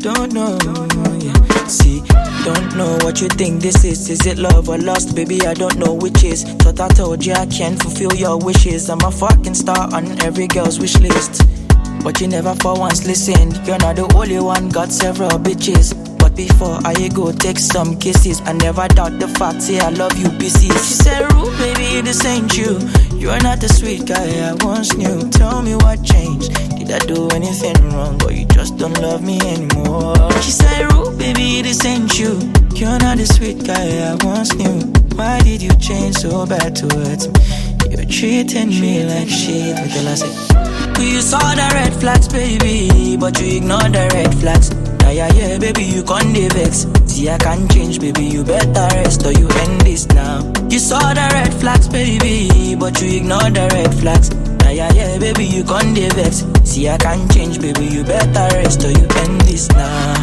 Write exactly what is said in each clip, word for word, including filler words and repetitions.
don't know. Yeah. See, don't know what you think this is. Is it love or lust? Baby, I don't know which is. Thought I told you I can't fulfill your wishes. I'm a fucking star on every girl's wish list. But you never for once listened. You're not the only one, got several bitches. But before I go take some kisses, I never doubt the fact, say I love you, B C. She said, Rude, baby, this ain't you. You're not the sweet guy I once knew. Tell me what changed. Did I do anything wrong, or you just don't love me anymore? She said, Rude, baby, this ain't you. You're not the sweet guy I once knew. Why did you change so bad towards me? You're treating me like shit. Me tell her, say, you saw the red flags, baby, but you ignored the red flags. Yeah, yeah, yeah, baby, you can't vex. See, I can't change, baby, you better rest or you end this now. You saw the red flags, baby, but you ignored the red flags. Yeah, yeah, yeah, baby, you can't vex. See, I can't change, baby, you better rest or you end this now.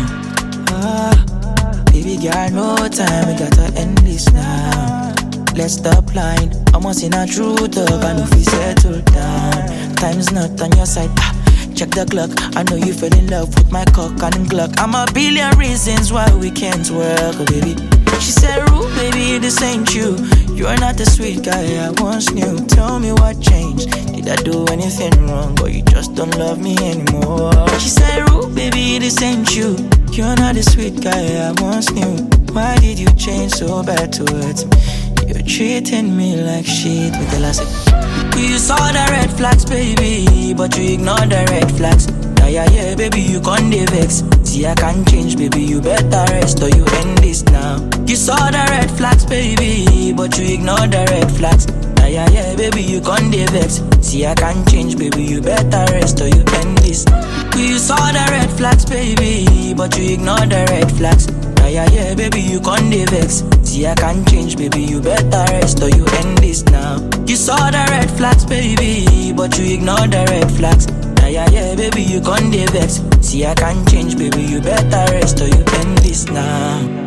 Ah, baby, got no time, we gotta end this now. Let's stop lying, I'm in a true talk, I know if we settle down. Time's not on your side. Ah. Check the clock, I know you fell in love with my cock and Glock. I'm a billion reasons why we can't work, oh baby. She said, Rude, baby, this ain't you. You're not the sweet guy I once knew. Tell me what changed. Did I do anything wrong, or you just don't love me anymore? She said, Rude, baby, this ain't you. You're not the sweet guy I once knew. Why did you change so bad towards me? You're treating me like shit. Me tell her, say, you saw the red flags, baby, but you ignored the red flags. Yeah, yeah, yeah, baby, you can't vex. See, I can't change, baby, you better rest or you end this now. You saw the red flags, baby, but you ignored the red flags. Yeah, yeah, yeah, baby, you can't vex. See, I can't change, baby, you better rest or you end this. You saw the red flags, baby, but you ignored the red flags. Yeah, yeah, yeah, baby, you can't vex. See, I can't change, baby, you better rest or you end this now. You saw the red flags, baby, but you ignored the red flags. Yeah, yeah, yeah, baby, you can't vex. See, I can't change, baby, you better rest or you end this now.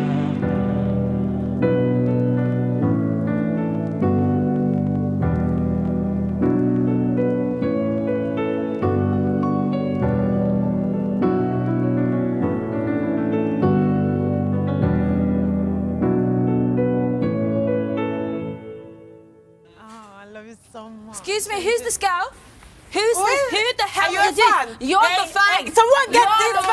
Excuse me, who's this girl? Who's What? this? Who the hell Are you is a fan? this? You're hey, the fan. Hey, someone get You're this